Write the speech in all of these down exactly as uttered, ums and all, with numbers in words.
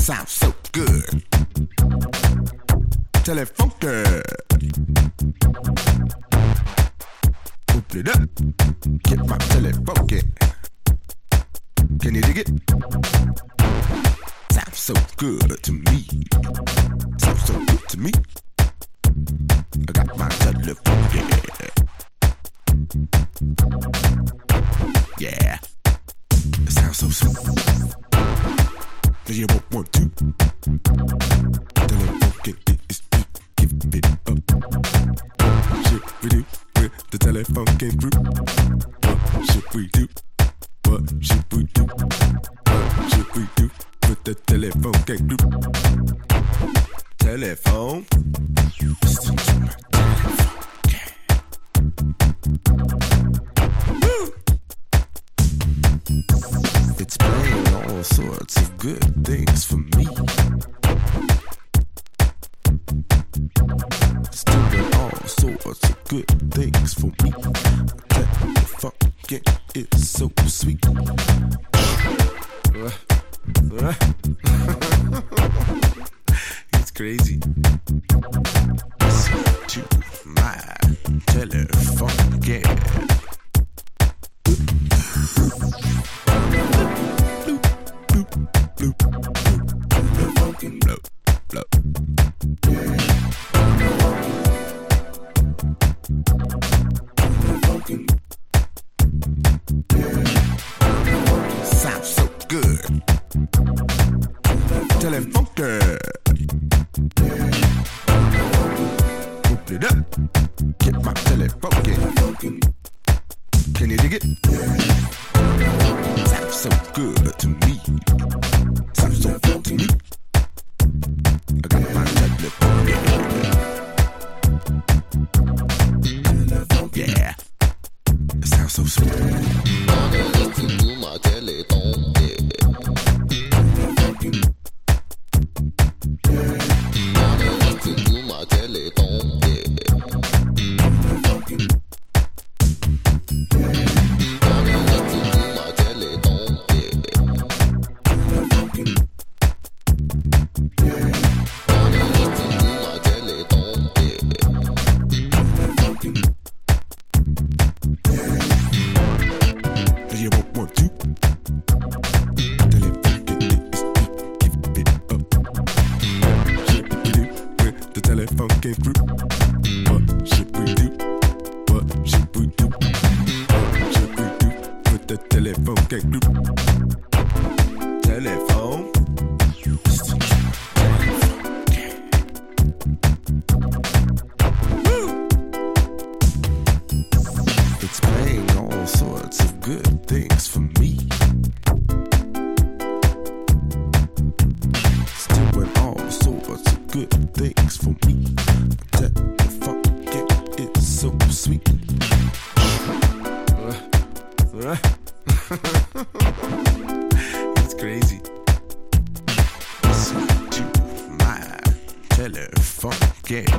Sounds so good. Tell it funky. Open it up. Get my tell it funky. Can you dig it? Sounds so good to me. Sounds so good to me. I got my tell it funky. Yeah. It sounds so sweet. Do you want one, two? Tell it funky, it is deep. Give it up. Shit we do with the telefunken group. What should we do? What should we do? What should we do with the telefunken group? Telephone. Listen to my telephone. Woo! It's playing all sorts of good things for me. It's doing all sorts of good things for me. Telefunken is so sweet. It's crazy. Listen to my telefunken. Sounds so good. Tell it funky. Open it up. Get my tell it funky. Can you dig it? Sounds so good to me. Sounds so good to me. I got my tell it funky. Yeah. It sounds so sweet. Listen to my telephone, yeah. Listen to my telephone, yeah. Telefunken group. What should we do? What should we do? What should we do with the telefunken group? Telephone. Woo! It's playing all sorts of good things for me. It's doing all sorts of good things for me. Telefunken is so sweet. It's crazy. Listen to my telefunken.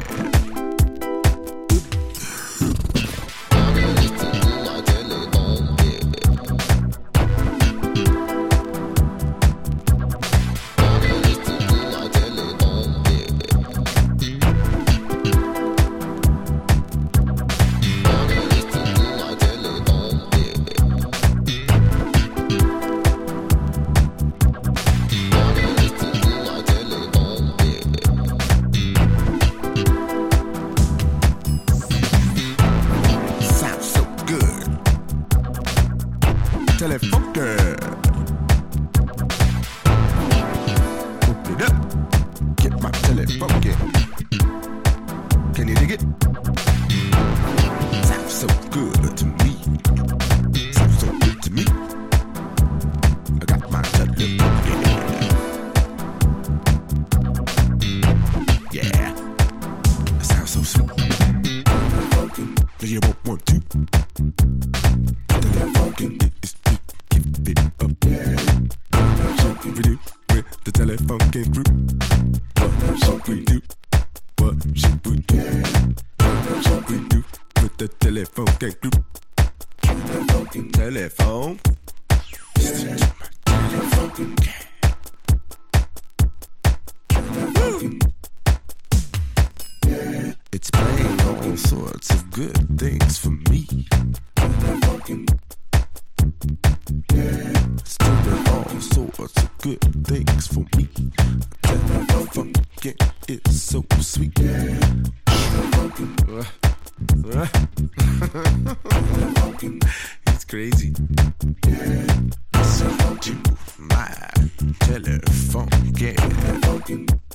Telefunken. Open it up. Get my telefunken. Can you dig it? Sounds so good to me. Sounds so good to me. I got my telefunken. Yeah. It sounds so sweet. Do you want one, two? Telefunken is deep. Give it up. What should we do with the telefunken group? What should we do? What should we do? What should we do with the telefunken group? Telephone. Listen to my telefunken. It's playing all sorts of good things for me. It's doing all sorts of good things for me. Telefunken is so sweet. It's crazy. Listen to my Telefunken.